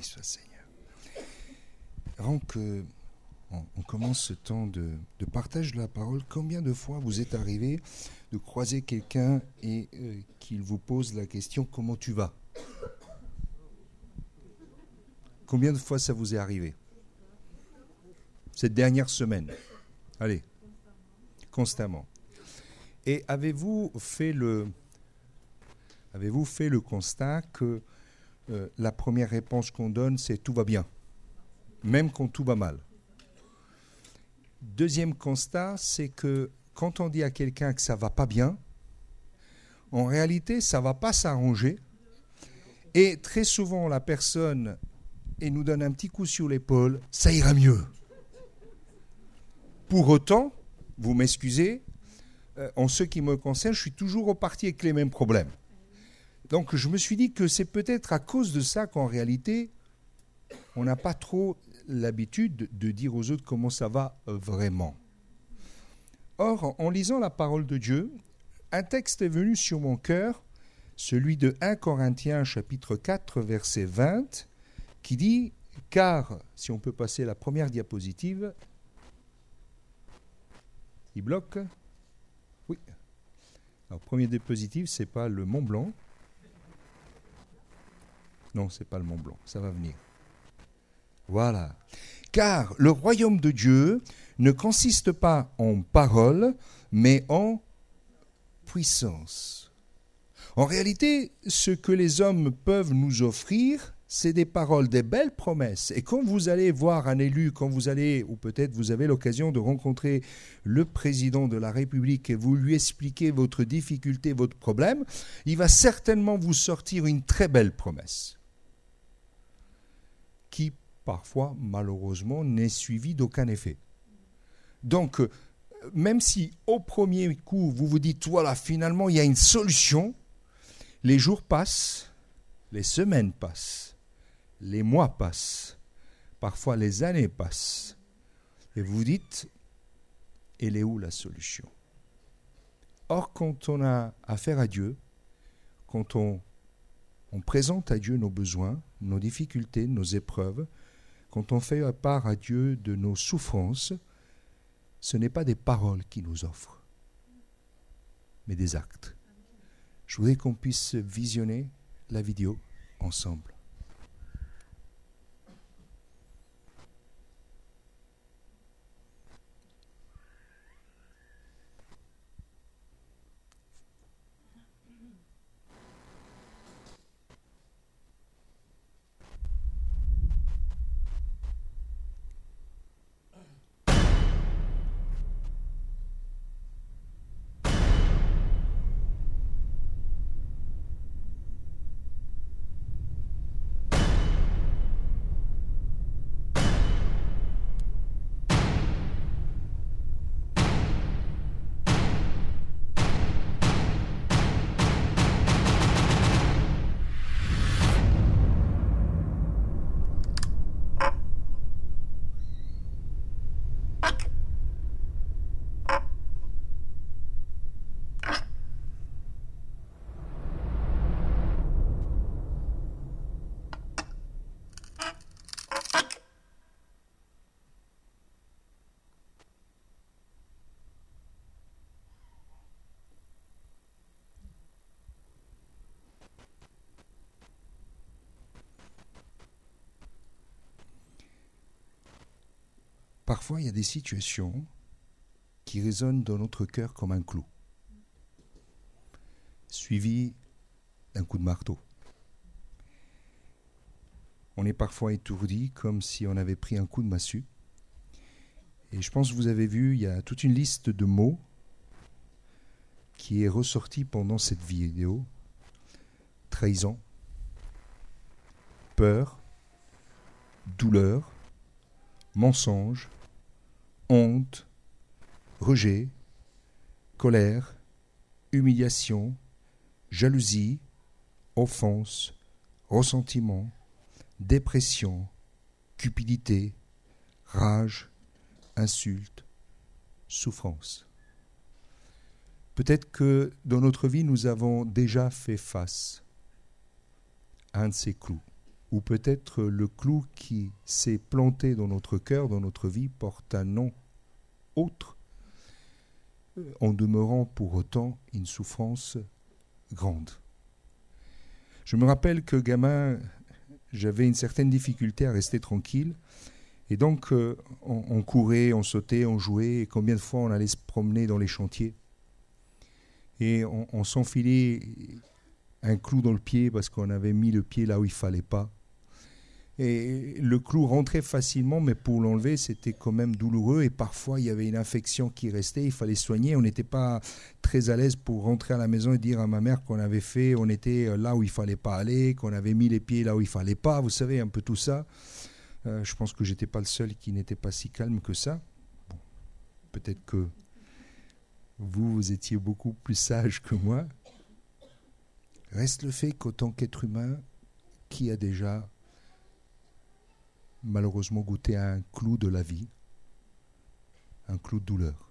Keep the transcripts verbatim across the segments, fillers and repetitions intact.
soit Seigneur. Avant que on, on commence ce temps de, de partage de la parole, combien de fois vous êtes arrivé de croiser quelqu'un et euh, qu'il vous pose la question « Comment tu vas ?» Combien de fois ça vous est arrivé cette dernière semaine? Allez, constamment. Et avez-vous fait le, avez-vous fait le constat que euh, la première réponse qu'on donne, c'est « tout va bien », même quand tout va mal? Deuxième constat, c'est que quand on dit à quelqu'un que ça ne va pas bien, en réalité, ça ne va pas s'arranger. Et très souvent, la personne et nous donne un petit coup sur l'épaule, ça ira mieux. Pour autant, vous m'excusez, euh, en ce qui me concerne, je suis toujours reparti avec les mêmes problèmes. Donc je me suis dit que c'est peut-être à cause de ça qu'en réalité, on n'a pas trop l'habitude de dire aux autres comment ça va vraiment. Or, en lisant la parole de Dieu, un texte est venu sur mon cœur, celui de premier Corinthiens chapitre quatre, verset vingt, qui dit, car, si on peut passer la première diapositive, il bloque. Oui. Alors, première diapositive, ce n'est pas le Mont Blanc. Non, ce n'est pas le Mont Blanc, ça va venir. Voilà. Car le royaume de Dieu ne consiste pas en paroles, mais en puissance. En réalité, ce que les hommes peuvent nous offrir, c'est des paroles, des belles promesses. Et quand vous allez voir un élu, quand vous allez, ou peut-être vous avez l'occasion de rencontrer le président de la République et vous lui expliquez votre difficulté, votre problème, il va certainement vous sortir une très belle promesse qui, parfois, malheureusement, n'est suivie d'aucun effet. Donc, même si au premier coup, vous vous dites, voilà, finalement, il y a une solution, les jours passent, les semaines passent, les mois passent, parfois les années passent, et vous vous dites, elle est où la solution? Or, quand on a affaire à Dieu, quand on, on présente à Dieu nos besoins, nos difficultés, nos épreuves, quand on fait part à Dieu de nos souffrances, ce n'est pas des paroles qu'il nous offre, mais des actes. Je voudrais qu'on puisse visionner la vidéo ensemble. Parfois, il y a des situations qui résonnent dans notre cœur comme un clou, suivi d'un coup de marteau. On est parfois étourdi comme si on avait pris un coup de massue. Et je pense que vous avez vu, il y a toute une liste de mots qui est ressortie pendant cette vidéo. Trahison, peur, douleur, mensonge, honte, rejet, colère, humiliation, jalousie, offense, ressentiment, dépression, cupidité, rage, insulte, souffrance. Peut-être que dans notre vie, nous avons déjà fait face à un de ces clous, ou peut-être le clou qui s'est planté dans notre cœur, dans notre vie, porte un nom autre, en demeurant pour autant une souffrance grande. Je me rappelle que gamin, j'avais une certaine difficulté à rester tranquille, et donc euh, on, on courait, on sautait, on jouait, et combien de fois on allait se promener dans les chantiers, et on, on s'enfilait un clou dans le pied parce qu'on avait mis le pied là où il fallait pas. Et le clou rentrait facilement, mais pour l'enlever, c'était quand même douloureux. Et parfois, il y avait une infection qui restait, il fallait soigner. On n'était pas très à l'aise pour rentrer à la maison et dire à ma mère qu'on avait fait, on était là où il fallait pas aller, qu'on avait mis les pieds là où il fallait pas. Vous savez, un peu tout ça. Euh, je pense que j'étais pas le seul qui n'était pas si calme que ça. Bon, peut-être que vous, vous étiez beaucoup plus sage que moi. Reste le fait qu'en tant qu'être humain, qui a déjà malheureusement goûté à un clou de la vie, un clou de douleur.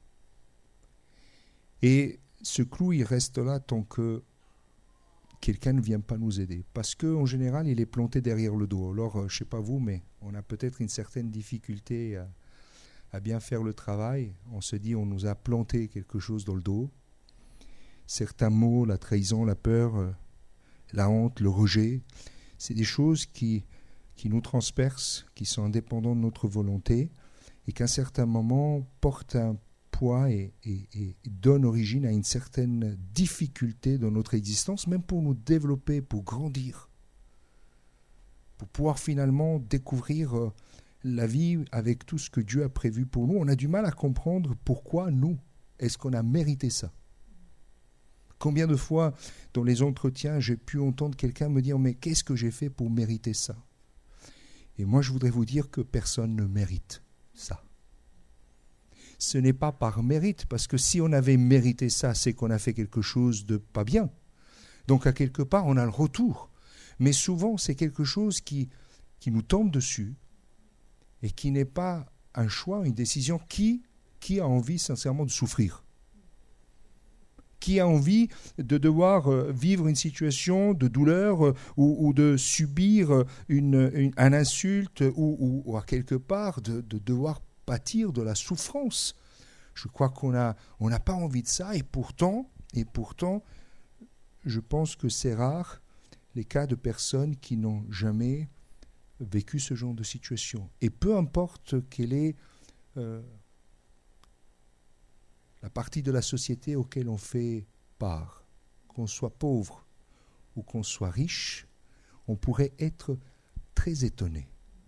Et ce clou, il reste là tant que quelqu'un ne vient pas nous aider. Parce qu'en général, il est planté derrière le dos. Alors, je ne sais pas vous, mais on a peut-être une certaine difficulté à, à bien faire le travail. On se dit, on nous a planté quelque chose dans le dos. Certains mots, la trahison, la peur, la honte, le rejet, c'est des choses qui... qui nous transpercent, qui sont indépendants de notre volonté, et qu'à un certain moment portent un poids et, et, et donnent origine à une certaine difficulté dans notre existence, même pour nous développer, pour grandir, pour pouvoir finalement découvrir la vie avec tout ce que Dieu a prévu pour nous. On a du mal à comprendre pourquoi nous, est-ce qu'on a mérité ça ? Combien de fois, dans les entretiens, j'ai pu entendre quelqu'un me dire « Mais qu'est-ce que j'ai fait pour mériter ça ?» Et moi, je voudrais vous dire que personne ne mérite ça. Ce n'est pas par mérite, parce que si on avait mérité ça, c'est qu'on a fait quelque chose de pas bien. Donc, à quelque part, on a le retour. Mais souvent, c'est quelque chose qui, qui nous tombe dessus et qui n'est pas un choix, une décision. Qui, qui a envie sincèrement de souffrir ? Qui a envie de devoir vivre une situation de douleur ou, ou de subir une, une, un insulte ou, ou, ou à quelque part de, de devoir pâtir de la souffrance. Je crois qu'on a, on n'a pas envie de ça et pourtant, et pourtant, je pense que c'est rare les cas de personnes qui n'ont jamais vécu ce genre de situation. Et peu importe quelle est euh, la partie de la société auquel on fait part, qu'on soit pauvre ou qu'on soit riche, on pourrait être très étonné.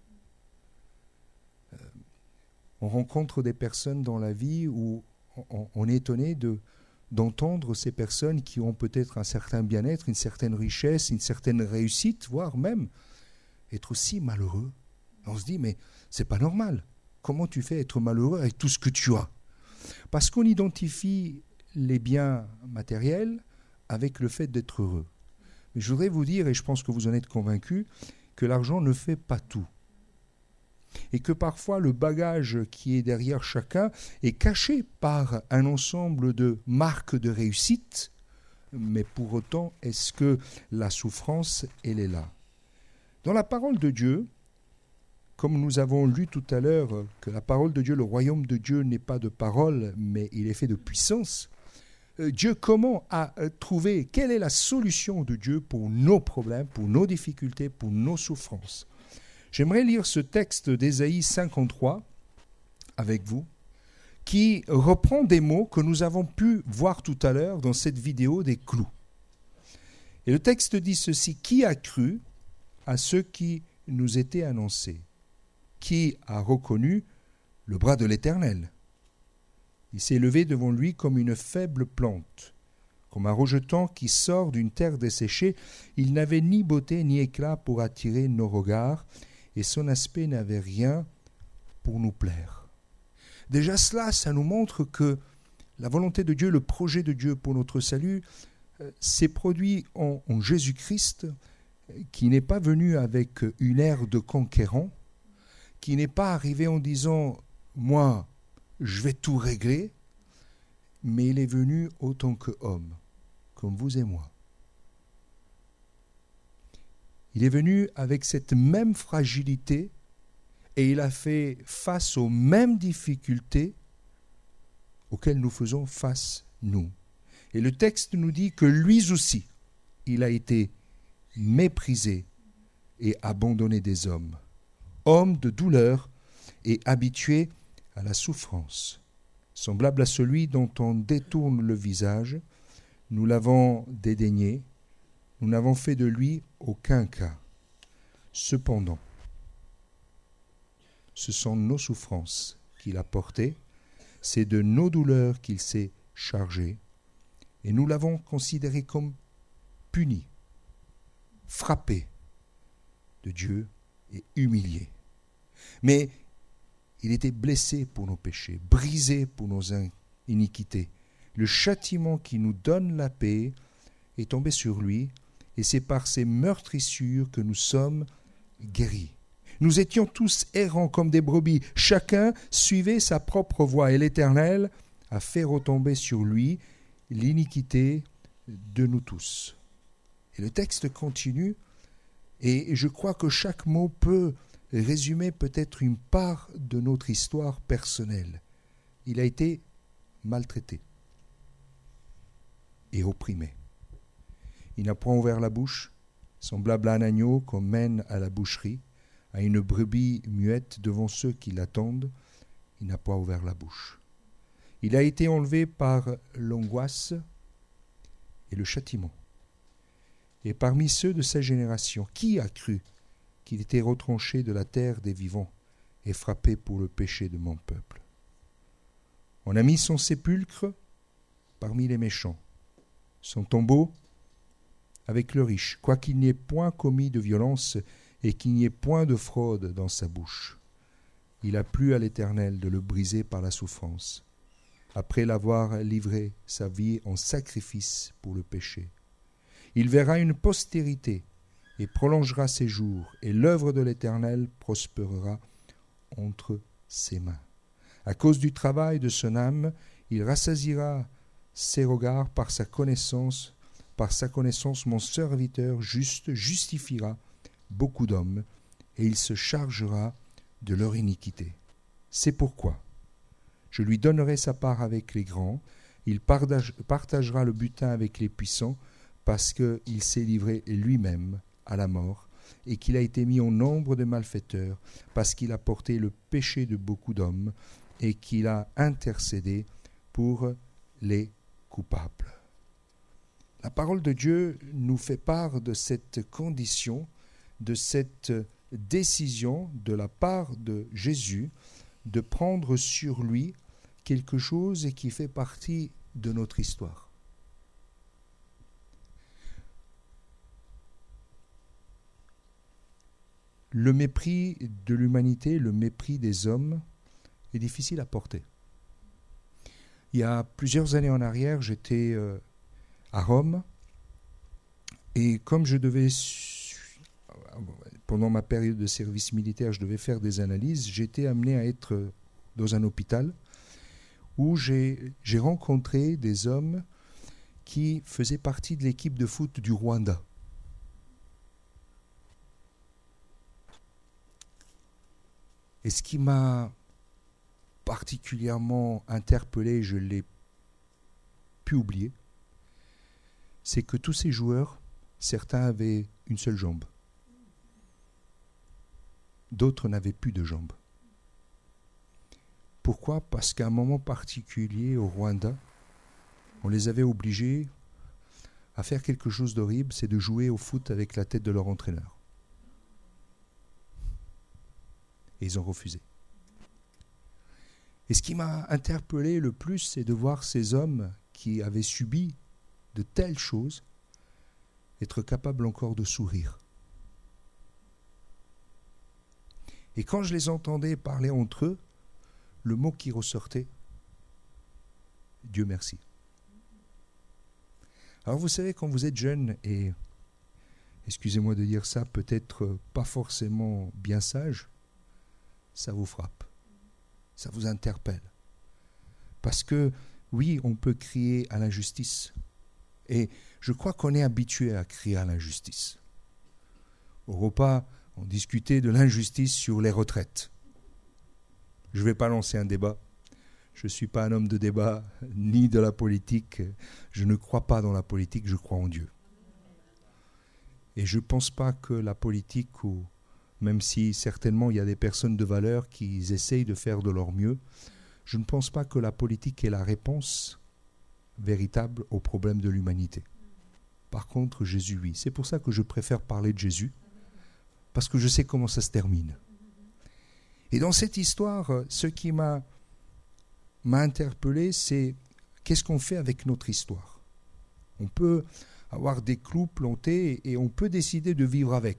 Euh, on rencontre des personnes dans la vie où on, on est étonné de, d'entendre ces personnes qui ont peut-être un certain bien-être, une certaine richesse, une certaine réussite, voire même être aussi malheureux. On se dit, mais c'est pas normal. Comment tu fais être malheureux avec tout ce que tu as ? Parce qu'on identifie les biens matériels avec le fait d'être heureux. Mais je voudrais vous dire, et je pense que vous en êtes convaincus, que l'argent ne fait pas tout. Et que parfois le bagage qui est derrière chacun est caché par un ensemble de marques de réussite, mais pour autant, est-ce que la souffrance, elle est là ? Dans la parole de Dieu, comme nous avons lu tout à l'heure que la parole de Dieu, le royaume de Dieu n'est pas de parole, mais il est fait de puissance, Dieu comment a trouvé, quelle est la solution de Dieu pour nos problèmes, pour nos difficultés, pour nos souffrances ? J'aimerais lire ce texte d'Ésaïe cinquante-trois avec vous, qui reprend des mots que nous avons pu voir tout à l'heure dans cette vidéo des clous. Et le texte dit ceci, « Qui a cru à ce qui nous était annoncé ? Qui a reconnu le bras de l'Éternel ? Il s'est levé devant lui comme une faible plante, comme un rejeton qui sort d'une terre desséchée. Il n'avait ni beauté ni éclat pour attirer nos regards, et son aspect n'avait rien pour nous plaire. » Déjà cela, ça nous montre que la volonté de Dieu, le projet de Dieu pour notre salut, euh, s'est produit en, en Jésus-Christ, qui n'est pas venu avec une ère de conquérant, qui n'est pas arrivé en disant « moi, je vais tout régler », mais il est venu autant qu'homme, comme vous et moi. Il est venu avec cette même fragilité et il a fait face aux mêmes difficultés auxquelles nous faisons face, nous. Et le texte nous dit que lui aussi, il a été méprisé et abandonné des hommes, homme de douleur et habitué à la souffrance. Semblable à celui dont on détourne le visage, nous l'avons dédaigné, nous n'avons fait de lui aucun cas. Cependant, ce sont nos souffrances qu'il a portées, c'est de nos douleurs qu'il s'est chargé, et nous l'avons considéré comme puni, frappé de Dieu et humilié. Mais il était blessé pour nos péchés, brisé pour nos iniquités. Le châtiment qui nous donne la paix est tombé sur lui, et c'est par ses meurtrissures que nous sommes guéris. Nous étions tous errants comme des brebis, chacun suivait sa propre voie, et l'Éternel a fait retomber sur lui l'iniquité de nous tous. Et le texte continue, et je crois que chaque mot peut résumer peut-être une part de notre histoire personnelle. Il a été maltraité et opprimé. Il n'a point ouvert la bouche, semblable à un agneau qu'on mène à la boucherie, à une brebis muette devant ceux qui l'attendent, il n'a pas ouvert la bouche. Il a été enlevé par l'angoisse et le châtiment. Et parmi ceux de sa génération, qui a cru qu'il était retranché de la terre des vivants et frappé pour le péché de mon peuple? On a mis son sépulcre parmi les méchants, son tombeau avec le riche, quoiqu'il n'y ait point commis de violence et qu'il n'y ait point de fraude dans sa bouche. Il a plu à l'Éternel de le briser par la souffrance, après l'avoir livré sa vie en sacrifice pour le péché. Il verra une postérité et prolongera ses jours, et l'œuvre de l'Éternel prospérera entre ses mains. À cause du travail de son âme, il rassasiera ses regards par sa connaissance. Par sa connaissance, mon serviteur juste justifiera beaucoup d'hommes, et il se chargera de leur iniquité. C'est pourquoi je lui donnerai sa part avec les grands, il partage, partagera le butin avec les puissants, parce qu'il s'est livré lui-même à la mort, et qu'il a été mis au nombre des malfaiteurs, parce qu'il a porté le péché de beaucoup d'hommes, et qu'il a intercédé pour les coupables. La parole de Dieu nous fait part de cette condition, de cette décision de la part de Jésus de prendre sur lui quelque chose qui fait partie de notre histoire. Le mépris de l'humanité, le mépris des hommes est difficile à porter. Il y a plusieurs années en arrière, j'étais euh, à Rome, et comme je devais, pendant ma période de service militaire, je devais faire des analyses, j'étais amené à être dans un hôpital où j'ai, j'ai rencontré des hommes qui faisaient partie de l'équipe de foot du Rwanda. Et ce qui m'a particulièrement interpellé, je l'ai pu oublier, c'est que tous ces joueurs, certains avaient une seule jambe. D'autres n'avaient plus de jambes. Pourquoi ? Parce qu'à un moment particulier au Rwanda, on les avait obligés à faire quelque chose d'horrible, c'est de jouer au foot avec la tête de leur entraîneur. Et ils ont refusé. Et ce qui m'a interpellé le plus, c'est de voir ces hommes qui avaient subi de telles choses être capables encore de sourire. Et quand je les entendais parler entre eux, le mot qui ressortait, Dieu merci. Alors vous savez, quand vous êtes jeune et, excusez-moi de dire ça, peut-être pas forcément bien sage, ça vous frappe, ça vous interpelle. Parce que, oui, on peut crier à l'injustice. Et je crois qu'on est habitué à crier à l'injustice. Au repas, on discutait de l'injustice sur les retraites. Je ne vais pas lancer un débat. Je ne suis pas un homme de débat, ni de la politique. Je ne crois pas dans la politique, je crois en Dieu. Et je ne pense pas que la politique, ou, même si certainement il y a des personnes de valeur qui essayent de faire de leur mieux, je ne pense pas que la politique est la réponse véritable aux problèmes de l'humanité. Par contre, Jésus, oui. C'est pour ça que je préfère parler de Jésus, parce que je sais comment ça se termine. Et dans cette histoire, ce qui m'a, m'a interpellé, c'est qu'est-ce qu'on fait avec notre histoire ? On peut avoir des clous plantés et on peut décider de vivre avec.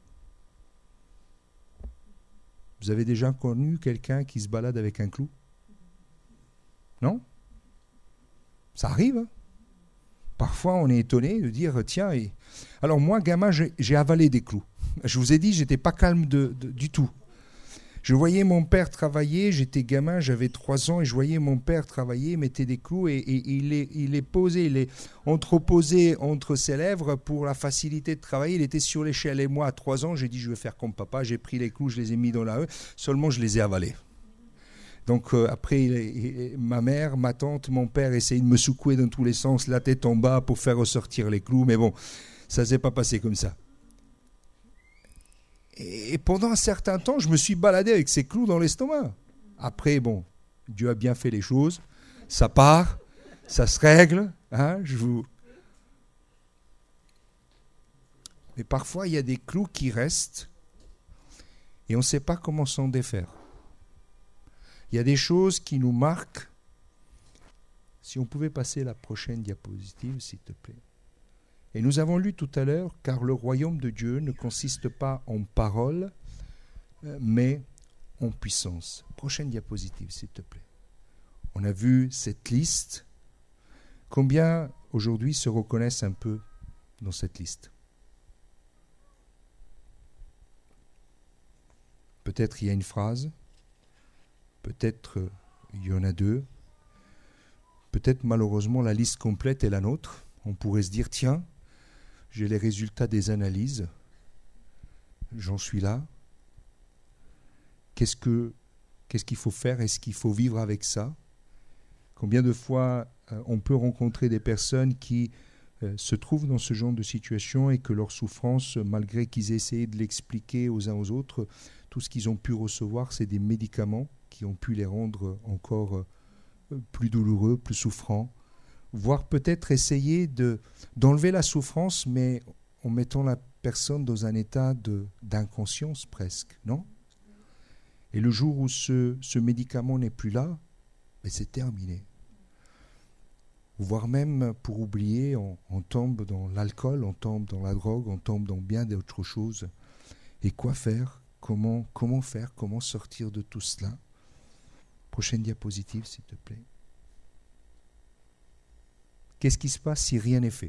Vous avez déjà connu quelqu'un qui se balade avec un clou ? Non ? Ça arrive, hein ? Parfois, on est étonné de dire, tiens, et... alors moi, gamin, j'ai, j'ai avalé des clous. Je vous ai dit, j'étais pas calme de, de, du tout. Je voyais mon père travailler, j'étais gamin, j'avais trois ans, et je voyais mon père travailler, mettait des clous, et, et, et il, les, il les posait, il les entreposait entre ses lèvres pour la facilité de travailler. Il était sur l'échelle, et moi, à trois ans, j'ai dit, je vais faire comme papa, j'ai pris les clous, je les ai mis dans la haie, seulement je les ai avalés. Donc euh, après, il, il, ma mère, ma tante, mon père essayaient de me secouer dans tous les sens, la tête en bas pour faire ressortir les clous. Mais bon, ça ne s'est pas passé comme ça. Et, et pendant un certain temps, je me suis baladé avec ces clous dans l'estomac. Après, bon, Dieu a bien fait les choses. Ça part, ça se règle. Hein, je vous... Mais parfois, il y a des clous qui restent et on ne sait pas comment s'en défaire. Il y a des choses qui nous marquent. Si on pouvait passer la prochaine diapositive, s'il te plaît. Et nous avons lu tout à l'heure, car le royaume de Dieu ne consiste pas en paroles, mais en puissance. Prochaine diapositive, s'il te plaît. On a vu cette liste. Combien aujourd'hui se reconnaissent un peu dans cette liste ? Peut-être il y a une phrase. Peut-être euh, il y en a deux. Peut-être malheureusement la liste complète est la nôtre. On pourrait se dire, tiens, j'ai les résultats des analyses. J'en suis là. Qu'est-ce que, qu'est-ce qu'il faut faire ? Est-ce qu'il faut vivre avec ça ? Combien de fois euh, on peut rencontrer des personnes qui euh, se trouvent dans ce genre de situation et que leur souffrance, malgré qu'ils aient essayé de l'expliquer aux uns aux autres, tout ce qu'ils ont pu recevoir, c'est des médicaments qui ont pu les rendre encore plus douloureux, plus souffrants, voire peut-être essayer de, d'enlever la souffrance, mais en mettant la personne dans un état de, d'inconscience presque, non ? Et le jour où ce, ce médicament n'est plus là, ben c'est terminé. Voire même, pour oublier, on, on tombe dans l'alcool, on tombe dans la drogue, on tombe dans bien d'autres choses. Et quoi faire ? Comment, comment faire ? Comment sortir de tout cela ? Prochaine diapositive, s'il te plaît. Qu'est-ce qui se passe si rien n'est fait ?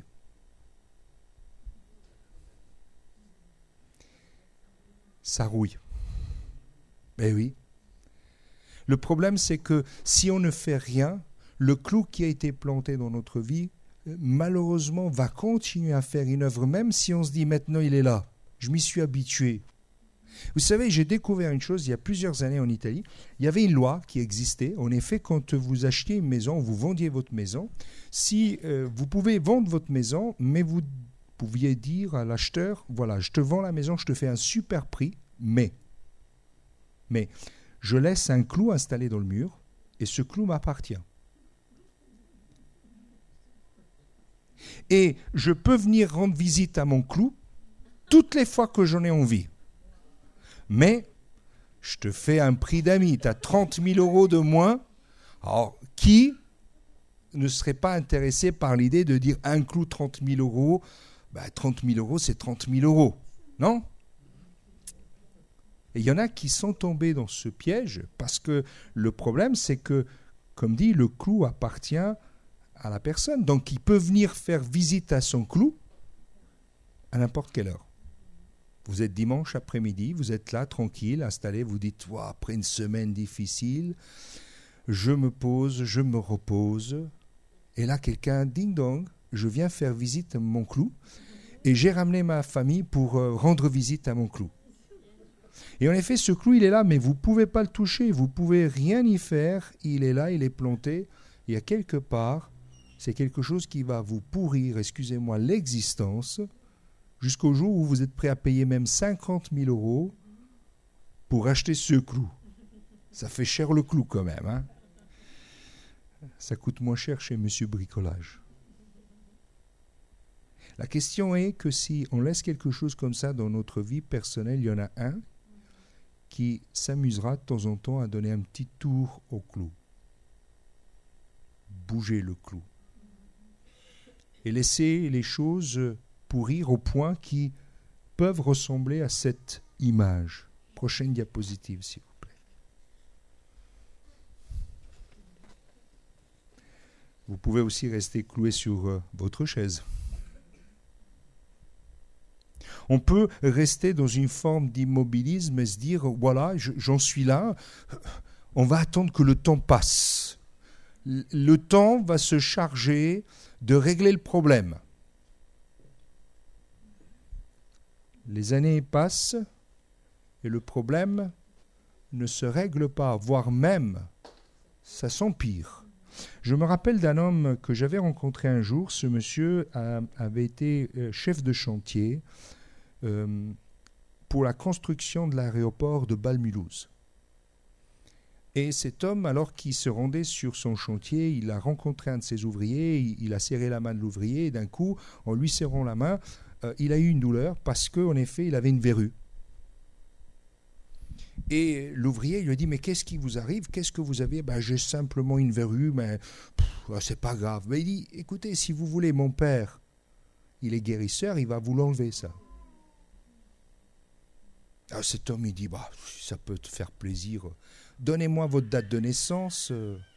Ça rouille. Ben oui. Le problème, c'est que si on ne fait rien, le clou qui a été planté dans notre vie, malheureusement, va continuer à faire une œuvre, même si on se dit maintenant il est là. Je m'y suis habitué. Vous savez, j'ai découvert une chose il y a plusieurs années en Italie. Il y avait une loi qui existait. En effet, quand vous achetiez une maison, vous vendiez votre maison, si euh, vous pouvez vendre votre maison, mais vous pouviez dire à l'acheteur, voilà, je te vends la maison, je te fais un super prix, mais, mais je laisse un clou installé dans le mur et ce clou m'appartient. Et je peux venir rendre visite à mon clou toutes les fois que j'en ai envie. Mais je te fais un prix d'ami, tu as trente mille euros de moins. Alors, qui ne serait pas intéressé par l'idée de dire un clou trente mille euros, ben, trente mille euros, c'est trente mille euros, non ? Et il y en a qui sont tombés dans ce piège parce que le problème, c'est que, comme dit, le clou appartient à la personne. Donc, il peut venir faire visite à son clou à n'importe quelle heure. Vous êtes dimanche après-midi, vous êtes là, tranquille, installé, vous dites wow, « après une semaine difficile, je me pose, je me repose. » Et là, quelqu'un, ding-dong, je viens faire visite à mon clou. Et j'ai ramené ma famille pour euh, rendre visite à mon clou. Et en effet, ce clou, il est là, mais vous ne pouvez pas le toucher, vous ne pouvez rien y faire. Il est là, il est planté. Et à quelque part, c'est quelque chose qui va vous pourrir, excusez-moi, l'existence, jusqu'au jour où vous êtes prêt à payer même cinquante mille euros pour acheter ce clou. Ça fait cher le clou quand même. Hein. Ça coûte moins cher chez Monsieur Bricolage. La question est que si on laisse quelque chose comme ça dans notre vie personnelle, il y en a un qui s'amusera de temps en temps à donner un petit tour au clou. Bouger le clou. Et laisser les choses pourrir au point qui peuvent ressembler à cette image. Prochaine diapositive, s'il vous plaît. Vous pouvez aussi rester cloué sur euh, votre chaise. On peut rester dans une forme d'immobilisme et se dire, voilà, je, j'en suis là, on va attendre que le temps passe. Le temps va se charger de régler le problème. Les années passent et le problème ne se règle pas, voire même, ça s'empire. Je me rappelle d'un homme que j'avais rencontré un jour. Ce monsieur a, avait été chef de chantier euh, pour la construction de l'aéroport de Bâle-Mulhouse. Et cet homme, alors qu'il se rendait sur son chantier, il a rencontré un de ses ouvriers, il, il a serré la main de l'ouvrier, et d'un coup, en lui serrant la main, euh, il a eu une douleur parce qu'en effet, il avait une verrue. Et l'ouvrier lui a dit, mais qu'est-ce qui vous arrive? Qu'est-ce que vous avez? Ben, j'ai simplement une verrue, mais pff, c'est pas grave. Mais il dit, écoutez, si vous voulez, mon père, il est guérisseur, il va vous l'enlever, ça. Alors cet homme, il dit, bah, si ça peut te faire plaisir, donnez-moi votre date de naissance.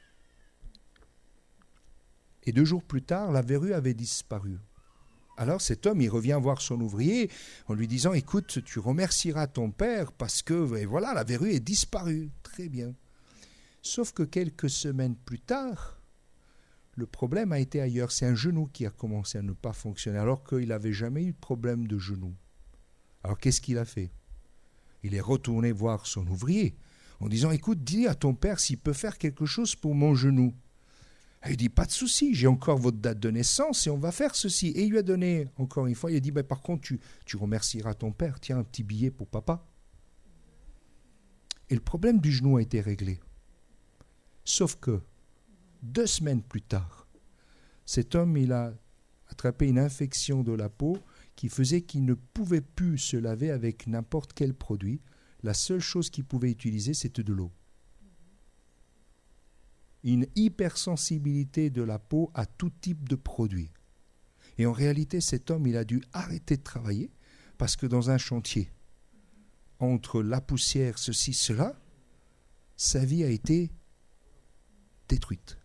Et deux jours plus tard, la verrue avait disparu. Alors cet homme, il revient voir son ouvrier en lui disant, écoute, tu remercieras ton père parce que, et voilà, la verrue est disparue. Très bien. Sauf que quelques semaines plus tard, le problème a été ailleurs. C'est un genou qui a commencé à ne pas fonctionner alors qu'il n'avait jamais eu de problème de genou. Alors qu'est-ce qu'il a fait? Il est retourné voir son ouvrier en disant, écoute, dis à ton père s'il peut faire quelque chose pour mon genou. Et il dit, pas de souci, j'ai encore votre date de naissance et on va faire ceci. Et il lui a donné, encore une fois, il a dit, bah, par contre, tu, tu remercieras ton père, tiens, un petit billet pour papa. Et le problème du genou a été réglé. Sauf que, deux semaines plus tard, cet homme, il a attrapé une infection de la peau qui faisait qu'il ne pouvait plus se laver avec n'importe quel produit. La seule chose qu'il pouvait utiliser, c'était de l'eau. Une hypersensibilité de la peau à tout type de produit. Et en réalité, cet homme, il a dû arrêter de travailler parce que dans un chantier, entre la poussière, ceci, cela, sa vie a été détruite.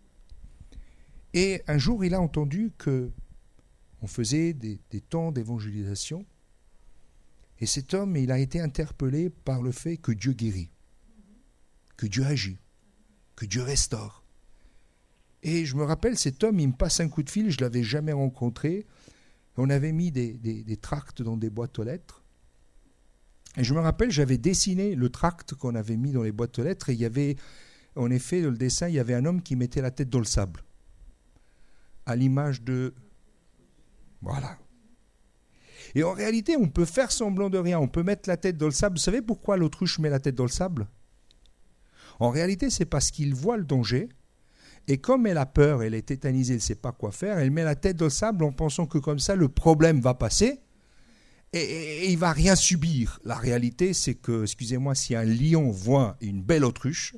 Et un jour, il a entendu que on faisait des, des temps d'évangélisation. Et cet homme, il a été interpellé par le fait que Dieu guérit, que Dieu agit, que Dieu restaure. Et je me rappelle, cet homme, il me passe un coup de fil, je ne l'avais jamais rencontré. On avait mis des, des, des tracts dans des boîtes aux lettres. Et je me rappelle, j'avais dessiné le tract qu'on avait mis dans les boîtes aux lettres. Et il y avait, en effet, dans le dessin, il y avait un homme qui mettait la tête dans le sable. À l'image de... Voilà. Et en réalité, on peut faire semblant de rien. On peut mettre la tête dans le sable. Vous savez pourquoi l'autruche met la tête dans le sable? En réalité, c'est parce qu'il voit le danger. Et comme elle a peur, elle est tétanisée, elle ne sait pas quoi faire, elle met la tête dans le sable en pensant que comme ça, le problème va passer et, et, et il ne va rien subir. La réalité, c'est que, excusez-moi, si un lion voit une belle autruche,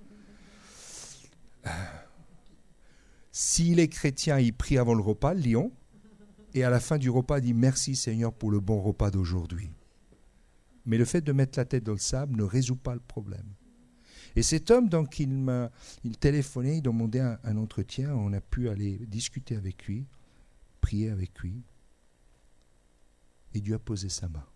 euh, s'il est chrétien, il prie avant le repas, le lion, et à la fin du repas, il dit « Merci Seigneur pour le bon repas d'aujourd'hui ». Mais le fait de mettre la tête dans le sable ne résout pas le problème. Et cet homme, donc, il m'a il téléphonait, il demandait un, un entretien, on a pu aller discuter avec lui, prier avec lui, et Dieu a posé sa main.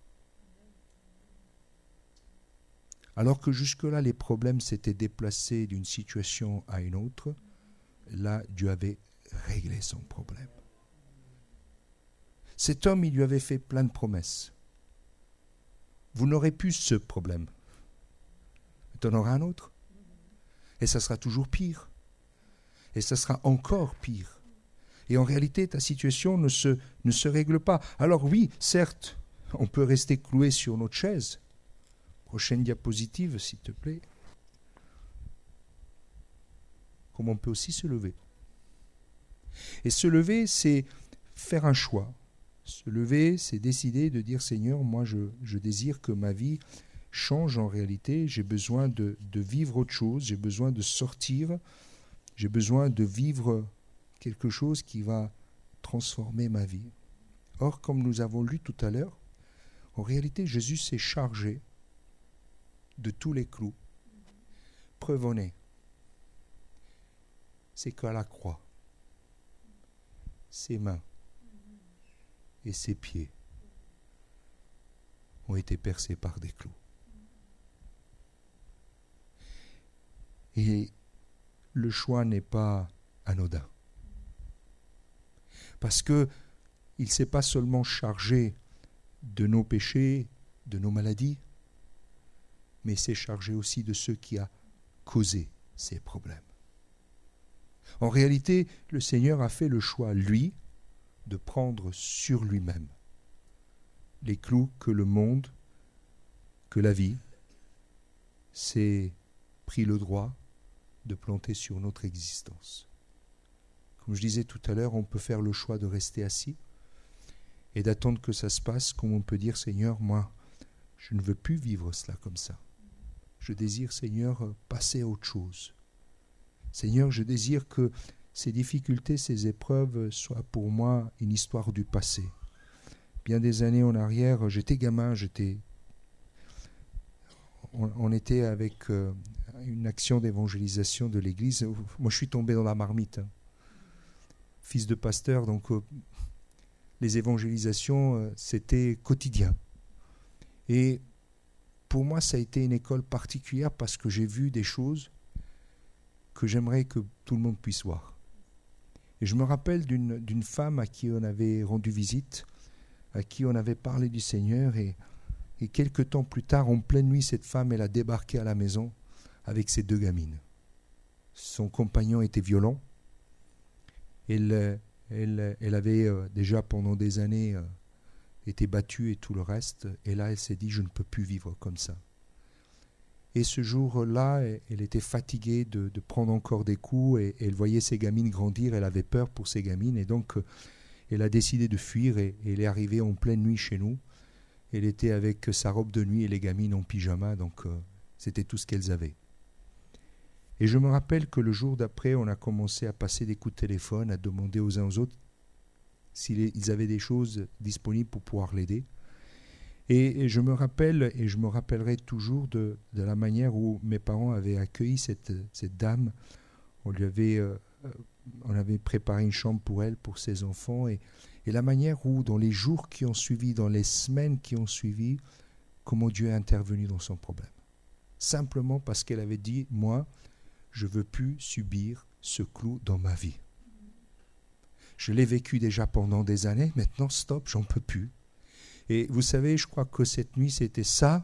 Alors que jusque-là, les problèmes s'étaient déplacés d'une situation à une autre, là, Dieu avait réglé son problème. Cet homme, il lui avait fait plein de promesses. Vous n'aurez plus ce problème. Tu en auras un autre. Et ça sera toujours pire. Et ça sera encore pire. Et en réalité, ta situation ne se, ne se règle pas. Alors oui, certes, on peut rester cloué sur notre chaise. Prochaine diapositive, s'il te plaît. Comme on peut aussi se lever. Et se lever, c'est faire un choix. Se lever, c'est décider de dire, Seigneur, moi je, je désire que ma vie change en réalité. J'ai besoin de, de vivre autre chose. J'ai besoin de sortir. J'ai besoin de vivre quelque chose qui va transformer ma vie. Or, comme nous avons lu tout à l'heure, en réalité, Jésus s'est chargé de tous les clous. Preuve en est, c'est qu'à la croix, ses mains et ses pieds ont été percés par des clous. Et le choix n'est pas anodin. Parce que il ne s'est pas seulement chargé de nos péchés, de nos maladies, mais il s'est chargé aussi de ce qui a causé ces problèmes. En réalité, le Seigneur a fait le choix, lui, de prendre sur lui-même les clous que le monde, que la vie, s'est pris le droit de planter sur notre existence. Comme je disais tout à l'heure, on peut faire le choix de rester assis et d'attendre que ça se passe, comme on peut dire, Seigneur, moi, je ne veux plus vivre cela comme ça. Je désire, Seigneur, passer à autre chose. Seigneur, je désire que ces difficultés, ces épreuves soient pour moi une histoire du passé. Bien des années en arrière, j'étais gamin, j'étais... On, on était avec euh, une action d'évangélisation de l'église. Moi, je suis tombé dans la marmite. Hein. Fils de pasteur, donc euh, les évangélisations, euh, c'était quotidien. Et pour moi, ça a été une école particulière parce que j'ai vu des choses que j'aimerais que tout le monde puisse voir. Et je me rappelle d'une, d'une femme à qui on avait rendu visite, à qui on avait parlé du Seigneur, et, et quelques temps plus tard, en pleine nuit, cette femme, elle a débarqué à la maison avec ses deux gamines. Son compagnon était violent. Elle, elle, elle avait euh, déjà pendant des années euh, été battue et tout le reste, et là, elle s'est dit, je ne peux plus vivre comme ça. Et ce jour-là, elle était fatiguée de, de prendre encore des coups, et, et elle voyait ses gamines grandir, elle avait peur pour ses gamines, et donc elle a décidé de fuir, et, et elle est arrivée en pleine nuit chez nous. Elle était avec sa robe de nuit et les gamines en pyjama, donc euh, c'était tout ce qu'elles avaient. Et je me rappelle que le jour d'après, on a commencé à passer des coups de téléphone, à demander aux uns aux autres s'ils avaient des choses disponibles pour pouvoir l'aider. Et, et je me rappelle, et je me rappellerai toujours de, de la manière où mes parents avaient accueilli cette, cette dame. On lui avait, euh, on avait préparé une chambre pour elle, pour ses enfants, et, et la manière où, dans les jours qui ont suivi, dans les semaines qui ont suivi, comment Dieu est intervenu dans son problème. Simplement parce qu'elle avait dit, moi, je ne veux plus subir ce clou dans ma vie. Je l'ai vécu déjà pendant des années, maintenant stop, j'en peux plus. Et vous savez, je crois que cette nuit, c'était ça,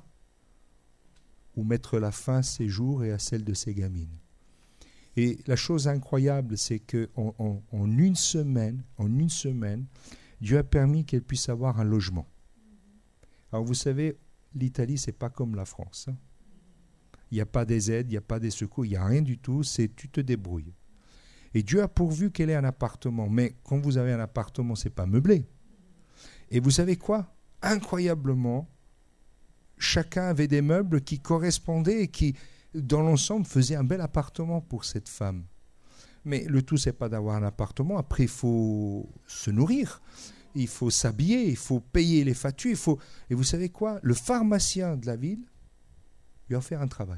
ou mettre la fin à ses jours et à celle de ses gamines. Et la chose incroyable, c'est qu'en en, en une semaine, en une semaine, Dieu a permis qu'elle puisse avoir un logement. Alors vous savez, l'Italie, c'est pas comme la France. Hein. Il n'y a pas des aides, il n'y a pas des secours, il n'y a rien du tout, c'est tu te débrouilles. Et Dieu a pourvu qu'elle ait un appartement. Mais quand vous avez un appartement, ce n'est pas meublé. Et vous savez quoi ? Incroyablement, chacun avait des meubles qui correspondaient et qui, dans l'ensemble, faisaient un bel appartement pour cette femme. Mais le tout, ce n'est pas d'avoir un appartement. Après, il faut se nourrir, il faut s'habiller, il faut payer les factures. Il faut... Et vous savez quoi ? Le pharmacien de la ville lui a offert un travail.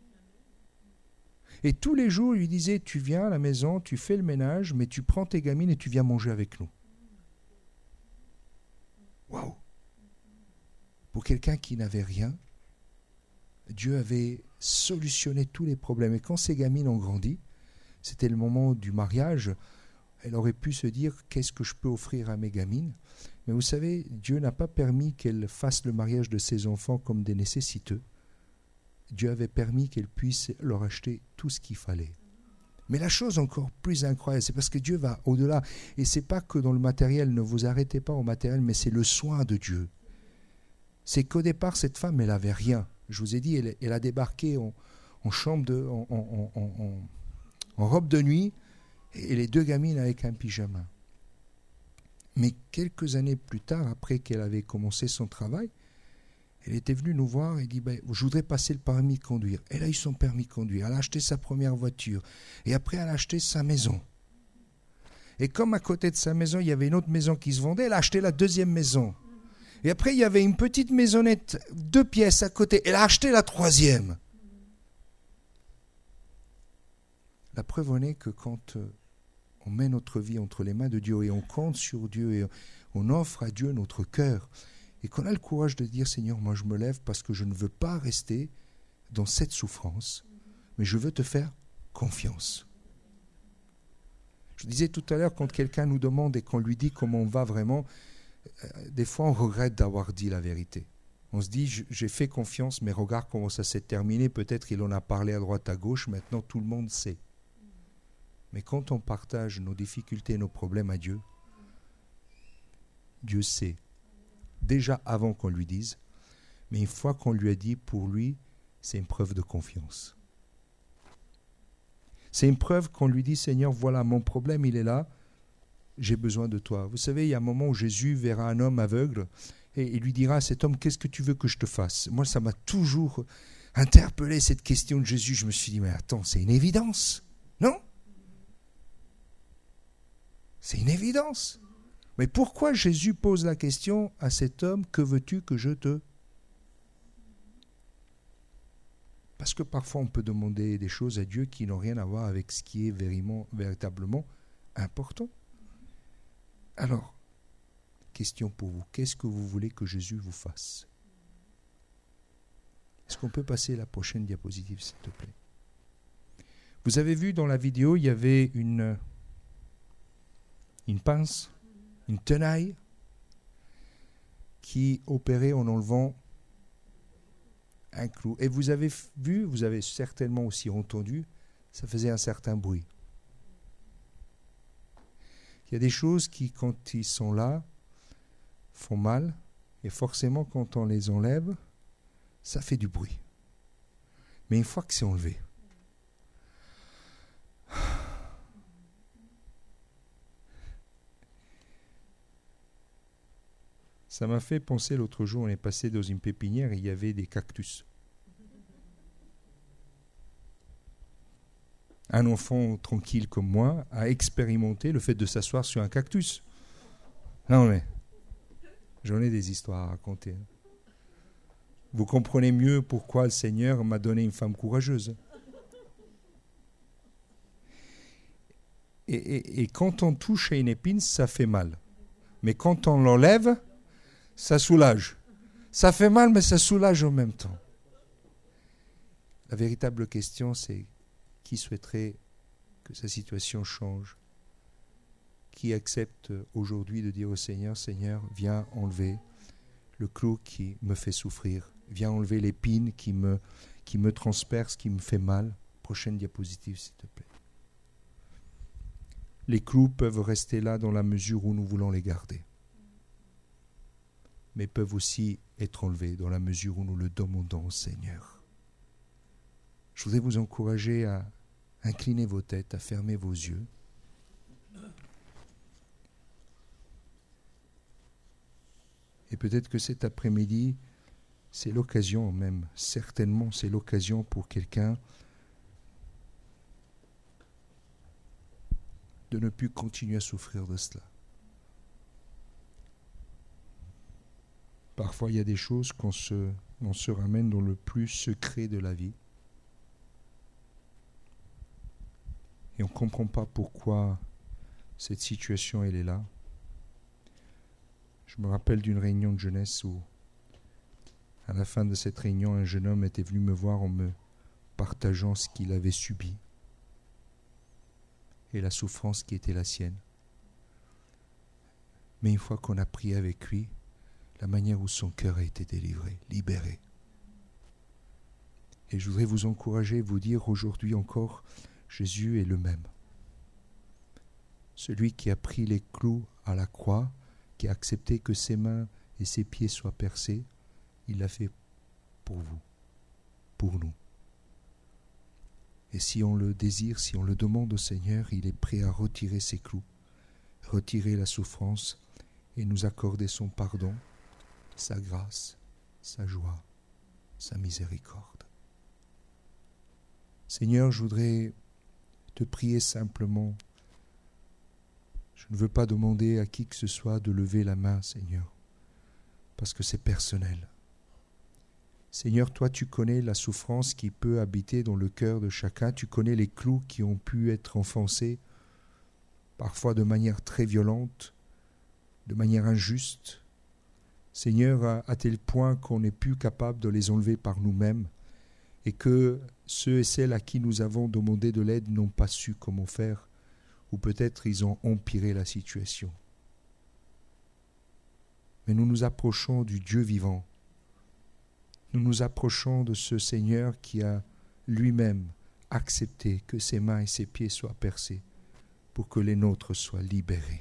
Et tous les jours, il lui disait, tu viens à la maison, tu fais le ménage, mais tu prends tes gamines et tu viens manger avec nous. Waouh! Pour quelqu'un qui n'avait rien, Dieu avait solutionné tous les problèmes. Et quand ces gamines ont grandi, c'était le moment du mariage, elle aurait pu se dire, qu'est-ce que je peux offrir à mes gamines ? Mais vous savez, Dieu n'a pas permis qu'elle fasse le mariage de ses enfants comme des nécessiteux. Dieu avait permis qu'elle puisse leur acheter tout ce qu'il fallait. Mais la chose encore plus incroyable, c'est parce que Dieu va au-delà. Et ce n'est pas que dans le matériel, ne vous arrêtez pas au matériel, mais c'est le soin de Dieu. C'est qu'au départ, cette femme, elle n'avait rien. Je vous ai dit, elle, elle a débarqué en, en chambre, de, en, en, en, en, en robe de nuit, et les deux gamines avec un pyjama. Mais quelques années plus tard, après qu'elle avait commencé son travail, elle était venue nous voir et dit ben, « Je voudrais passer le permis de conduire ». Elle a eu son permis de conduire, elle a acheté sa première voiture. Et après, elle a acheté sa maison. Et comme à côté de sa maison, il y avait une autre maison qui se vendait, elle a acheté la deuxième maison. Et après, il y avait une petite maisonnette, deux pièces à côté. Elle a acheté la troisième. La preuve en est que quand on met notre vie entre les mains de Dieu et on compte sur Dieu et on offre à Dieu notre cœur, et qu'on a le courage de dire « Seigneur, moi je me lève parce que je ne veux pas rester dans cette souffrance, mais je veux te faire confiance. » Je disais tout à l'heure, quand quelqu'un nous demande et qu'on lui dit comment on va vraiment, euh, des fois on regrette d'avoir dit la vérité. On se dit « J'ai fait confiance, mais regarde comment ça s'est terminé, peut-être qu'il en a parlé à droite à gauche, maintenant tout le monde sait. » Mais quand on partage nos difficultés et nos problèmes à Dieu, Dieu sait. Déjà avant qu'on lui dise, mais une fois qu'on lui a dit, pour lui, c'est une preuve de confiance. C'est une preuve qu'on lui dit, Seigneur, voilà, mon problème, il est là, j'ai besoin de toi. Vous savez, il y a un moment où Jésus verra un homme aveugle et il lui dira à cet homme, qu'est-ce que tu veux que je te fasse? Moi, ça m'a toujours interpellé, cette question de Jésus. Je me suis dit, mais attends, c'est une évidence, non? C'est une évidence. Mais pourquoi Jésus pose la question à cet homme, que veux-tu que je te... Parce que parfois on peut demander des choses à Dieu qui n'ont rien à voir avec ce qui est véritablement, véritablement important. Alors, question pour vous, qu'est-ce que vous voulez que Jésus vous fasse? Est-ce qu'on peut passer la prochaine diapositive, s'il te plaît? Vous avez vu dans la vidéo, il y avait une, une pince, une tenaille qui opérait en enlevant un clou. Et vous avez vu, vous avez certainement aussi entendu, ça faisait un certain bruit. Il y a des choses qui, quand ils sont là, font mal, et forcément, quand on les enlève, ça fait du bruit. Mais une fois que c'est enlevé, ça m'a fait penser, l'autre jour, on est passé dans une pépinière et il y avait des cactus. Un enfant tranquille comme moi a expérimenté le fait de s'asseoir sur un cactus. Non mais, j'en ai des histoires à raconter. Vous comprenez mieux pourquoi le Seigneur m'a donné une femme courageuse. Et, et, et quand on touche à une épine, ça fait mal. Mais quand on l'enlève, ça soulage. Ça fait mal, mais ça soulage en même temps. La véritable question, c'est qui souhaiterait que sa situation change? Qui accepte aujourd'hui de dire au Seigneur, Seigneur, viens enlever le clou qui me fait souffrir. Viens enlever l'épine qui me, qui me transperce, qui me fait mal. Prochaine diapositive, s'il te plaît. Les clous peuvent rester là dans la mesure où nous voulons les garder, mais peuvent aussi être enlevés dans la mesure où nous le demandons au Seigneur. Je voudrais vous encourager à incliner vos têtes, à fermer vos yeux. Et peut-être que cet après-midi, c'est l'occasion même, certainement c'est l'occasion pour quelqu'un de ne plus continuer à souffrir de cela. Parfois, il y a des choses qu'on se, on se ramène dans le plus secret de la vie. Et on ne comprend pas pourquoi cette situation, elle est là. Je me rappelle d'une réunion de jeunesse où, à la fin de cette réunion, un jeune homme était venu me voir en me partageant ce qu'il avait subi et la souffrance qui était la sienne. mais une fois qu'on a prié avec lui, la manière où son cœur a été délivré, libéré. Et je voudrais vous encourager, vous dire aujourd'hui encore, Jésus est le même. Celui qui a pris les clous à la croix, qui a accepté que ses mains et ses pieds soient percés, il l'a fait pour vous, pour nous. Et si on le désire, si on le demande au Seigneur, il est prêt à retirer ses clous, retirer la souffrance et nous accorder son pardon, sa grâce, sa joie, sa miséricorde. Seigneur, je voudrais te prier simplement. Je ne veux pas demander à qui que ce soit de lever la main, Seigneur, parce que c'est personnel. Seigneur, toi tu connais la souffrance qui peut habiter dans le cœur de chacun, tu connais les clous qui ont pu être enfoncés, parfois de manière très violente, de manière injuste. Seigneur, à, à tel point qu'on n'est plus capable de les enlever par nous-mêmes et que ceux et celles à qui nous avons demandé de l'aide n'ont pas su comment faire, ou peut-être ils ont empiré la situation. Mais nous nous approchons du Dieu vivant. Nous nous approchons de ce Seigneur qui a lui-même accepté que ses mains et ses pieds soient percés pour que les nôtres soient libérés.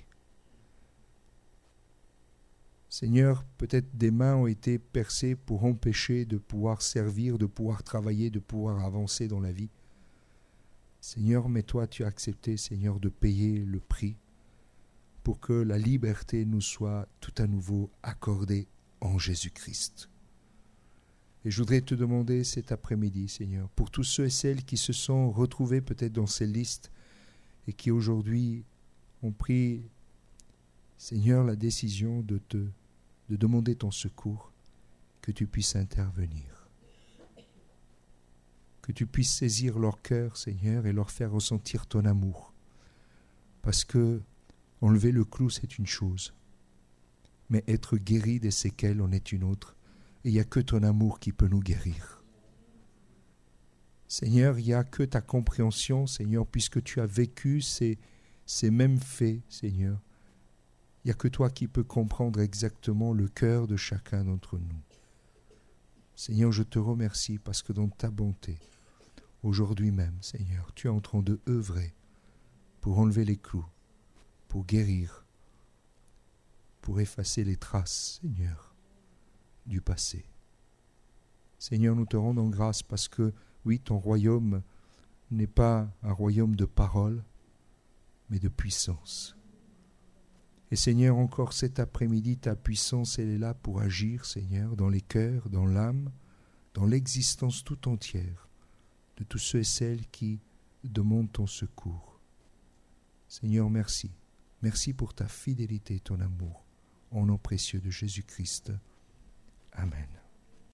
Seigneur, peut-être des mains ont été percées pour empêcher de pouvoir servir, de pouvoir travailler, de pouvoir avancer dans la vie. Seigneur, mais toi tu as accepté, Seigneur, de payer le prix pour que la liberté nous soit tout à nouveau accordée en Jésus-Christ. Et je voudrais te demander cet après-midi, Seigneur, pour tous ceux et celles qui se sont retrouvés peut-être dans ces listes et qui aujourd'hui ont pris, Seigneur, la décision de te, de demander ton secours, que tu puisses intervenir. Que tu puisses saisir leur cœur, Seigneur, et leur faire ressentir ton amour. Parce que enlever le clou, c'est une chose, mais être guéri des séquelles en est une autre. Et il n'y a que ton amour qui peut nous guérir. Seigneur, il n'y a que ta compréhension, Seigneur, puisque tu as vécu ces, ces mêmes faits, Seigneur. Il n'y a que toi qui peux comprendre exactement le cœur de chacun d'entre nous. Seigneur, je te remercie parce que dans ta bonté, aujourd'hui même, Seigneur, tu es en train de œuvrer pour enlever les clous, pour guérir, pour effacer les traces, Seigneur, du passé. Seigneur, nous te rendons grâce parce que, oui, ton royaume n'est pas un royaume de parole, mais de puissance. Et Seigneur, encore cet après-midi, ta puissance, elle est là pour agir, Seigneur, dans les cœurs, dans l'âme, dans l'existence tout entière de tous ceux et celles qui demandent ton secours. Seigneur, merci. Merci pour ta fidélité et ton amour. Au nom précieux de Jésus-Christ. Amen.